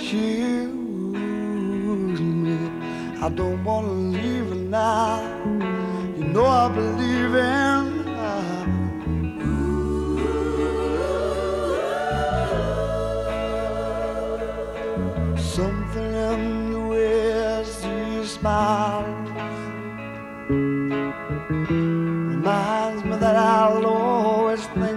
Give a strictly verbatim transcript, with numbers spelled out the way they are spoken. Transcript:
accuse me. I don't wanna leave it now. You know I believe in love. Something in the way you smile reminds me that I'll always think